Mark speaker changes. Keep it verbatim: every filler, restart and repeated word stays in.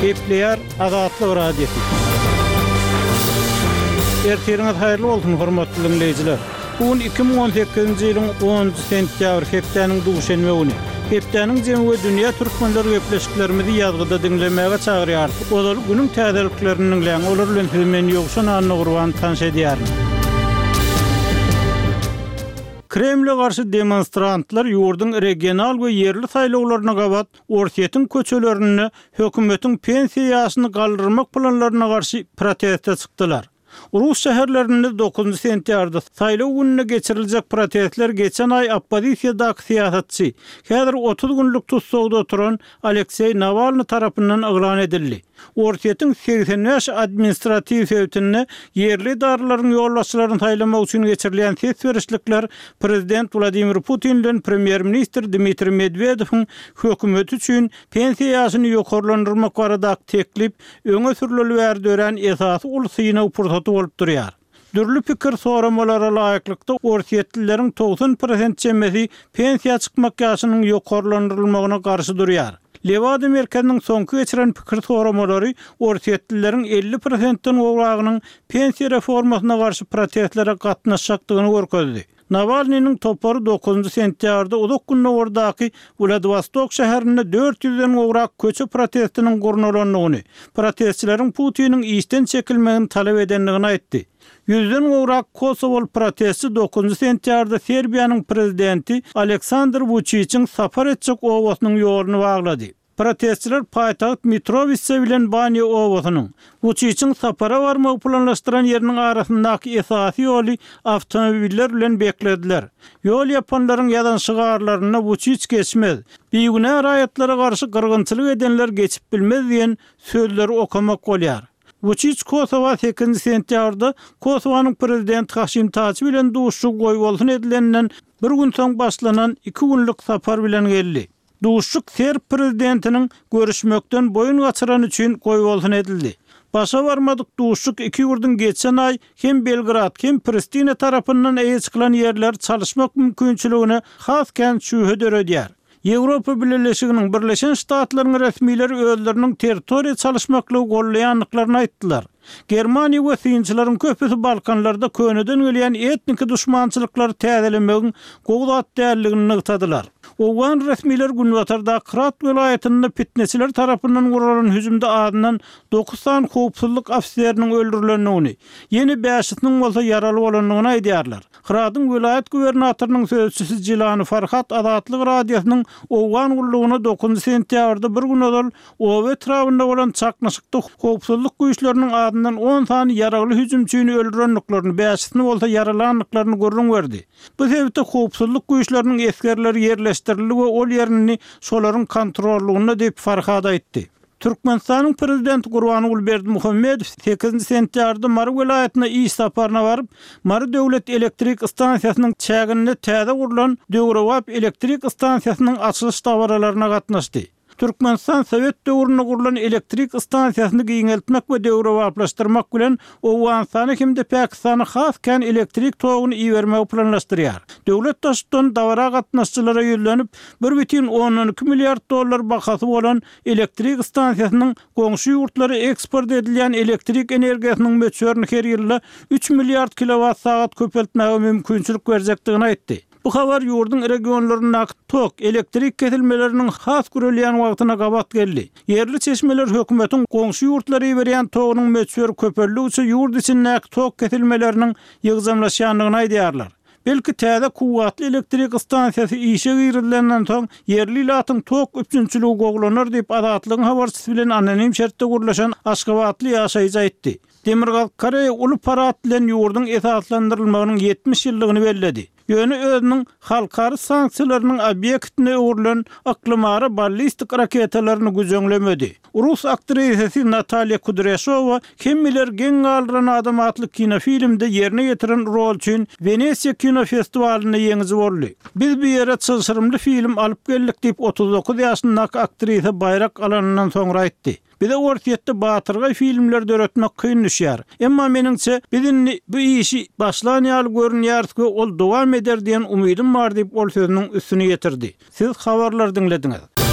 Speaker 1: Gepleyer Azatlyk Radiosu. Ertiriniz hayırlı olsun hormatly dinleyijiler. Bugün iki bin on sekizinji ýylyň onunçy sentýabr hepdeniň duşanby güni. Hepdeniň jemgy dünýä türkmenleri gepleşiklerimizi ýazgyda dinlemäge çagyrýar. Olar günüň täzeliklerini bilen olar bilen hemen ýokşan anny gurban tanış edýär. Kremle garşy demonstrantlar ýurdun regional we yerli saýlawlaryna gabat orsiýetiň köçelerini hökümetiň pensiýa ýaşyny galdyrmak planlaryna garşy protestde çykdylar. Urus şäherlerinde dokuzunçy sentýarda saýlaw gününe geçiriljek protestler geçen ay oppozisiýadaky siýasatçy, häzir otuz günlük tutsagda oturan Aleksey Navalny tarapyndan eglan edildi. Orsiýetiň seksen beş administrativ sebäpine yerli darlaryň ýolbaşçylaryny saýlamak üçin geçirilen ses berişlikler prezident Vladimir Putin bilen premier ministr Dmitri Medvedewiň hökümeti üçin pensiýa ýaşyny ýokarlandyrmak baradaky teklip öňe sürilip berdüren esasy ulsyna pursaty bolup durýar. Dürlü pikir soramalara laýyklykda orsiýetlileriň doksan prosent jemesi pensiýa çykmak ýaşynyň ýokarlandyrylmagyna garşy durýar. Levada merkeziniň soňky geçiren pikir soramalary orsiýetlileriň elli prosentden gowragynyň pensiýa reformasyna garşy protestlere gatnaşjakdygyny görkezdi. Navalnyň topary dokuzunçy sentýarda uzak günlerdaky Vladivostok şäherinde dört ýüzden gowrak köçe protestiniň gurnalanlygyny, protestçileriň Putiniň işden çekilmegini talap edenligini aýtdy. Yüzden gowrak Kosovol protestçi dokuzunçy sentýarda Serbiýanyň prezidenti Aleksandr Vučićiň sapar etjek owasynyň ýoluny baglady. Protestçiler paýtaht Mitrovica bilen Banya owasynyň Vučićiň sapara barmagy planlaşdyran ýeriniň arasyndaky esasy ýoly awtomobiller bilen beklediler. Ýol ýapanlaryň ýadan şygarlaryna Vučić geçmez. Biýgüne raýatlara garşy gyrgynçylyk edenler geçip bilmez diýen sözleri okamak bolýar. Vučić Kosova sekizinçi sentýarda Kosowanyň prezidenti Haşim Taçy bilen duşuşyk goý bolsun edilenden bir gün soň başlanan iki günlük sapar bilen geldi. Duşuşyk Serb prezidentiniň görüşmekden boyun gaçyran üçin goý bolsun edildi. Başa barmadyk duşuşyk iki ýurdun geçen ay hem Belgrad hem Pristina tarapyndan eýe çykylan ýerler çalyşmak mümkinçiligine hasken şühe döredýär. Ýewropa Birleşiginiň Birleşen Ştatlaryň resmileri özleriniň territoriýa çalyşmaklygy gollaýanlyklaryny aýtdylar. Germaniýa we synçylaryň köpüsi Balkanlarda köneden gelýän etnik düşmançylyklary täzelemegiň gowdat dälligini nygtadylar. Owan resmiler Günbatarda Krat welaýatynda fitneçiler tarapyndan guralan hüjümde adynan dokuz san howpsuzlyk ofisiýeriniň öldürilendigini, ýeni beşisiniň bolsa ýaraly bolanlygyny aýdýarlar. Krat'yň welaýat gubernatorynyň sözçüsi Jilany Farhat Azatlyk radiosynyň Owan gullugyna dokuzunçy sentýarda bir gün ödül Owe etrafynda bolan çaknaşykda howpsuzlyk güýçleriniň adynan on san ýaraly hüjümçyny öldürenliklerini, beşisini bolsa yaralanlyklaryny görüň berdi. Bu sebäpde howpsuzlyk güýçleriniň eskerleri ýerleşdirildi we ol ýerini şolaryň kontrollugyna diýip Farhat aýtdy. Türkmenistanyň prezidenti Gurbanuly Berdimuhammedow sekizinçi sentýarda Mary welaýatyna iş saparyna baryp, Mary döwlet elektrik stansiýasynyň çäginde täze gurulan Döwrewap elektrik stansiýasynyň açylyş dawaralaryna gatnaşdy. Türkmenistan Sowet döwründe gurulan elektrik stansiýasyny giňeltmek we döwrewaplaşdyrmak bilen Owganstany hemde Pakistany hasken elektrik toguny iýermek planlaşdyrýar. Döwlet taşdan dawara gatnaşçylara ýölenip bir butun on iki milliard dollar bahasy bolan elektrik stansiýasynyň goňşy ýurtlary eksport edilýän elektrik energiýasynyň möçberini her ýyly üç milliard kilowat saat köpeltmäge mümkinçilik berjekdigini aýtdy. Bu habar ýurdun regionlaryna tok elektrik kesilmeleriniň has görülýän wagtyna gabat geldi. Yerli çeşmeler hökümetiň goňşy ýurtlary berýän togunyň möçberi köpellik üçin ýurt içinde tok kesilmeleriniň ýygzamlaşýanlygyny aýdýarlar. Belki täze kuwwatly elektrik stansiýasy işe girilenden soň yerli ilatyň tok üçünçiligi goglanar diýip Azatlygyň habarçysy bilen anonim şertde gurlaşan Aşgabatly ýaşaýjy aýtdy. Demirgal Kareýa uly parat bilen ýurdun esaslandyrylmagynyň yetmiş ýyllygyny belledi. Ýöne özüniň halkary sanksiýalarynyň obyektine öwrilen aklymary ballistik raketalaryny güýçlemedi. Rus aktrisesi Natalya Kudryashowa kimmiler geň galyran adam atly kinofilmde ýerine ýetiren rol üçin Venesiýa kino festivalinde ýeňizi boldy. Biz bu ýere çylşyrymly film alyp geldik diýip otuz dokuz ýaşyndaky aktrisa bayrak alanyndan soňra aýtdy. Bize ortiýetde batyrga filmler döretmek kyn düşýär. Emma meniňçe bizni bu işi başlan ýaly görünýär ki ol dowam eder diýen umydym bar diýip ol sözüniň üstüne ýetirdi. Siz habarlar dinlediňiz.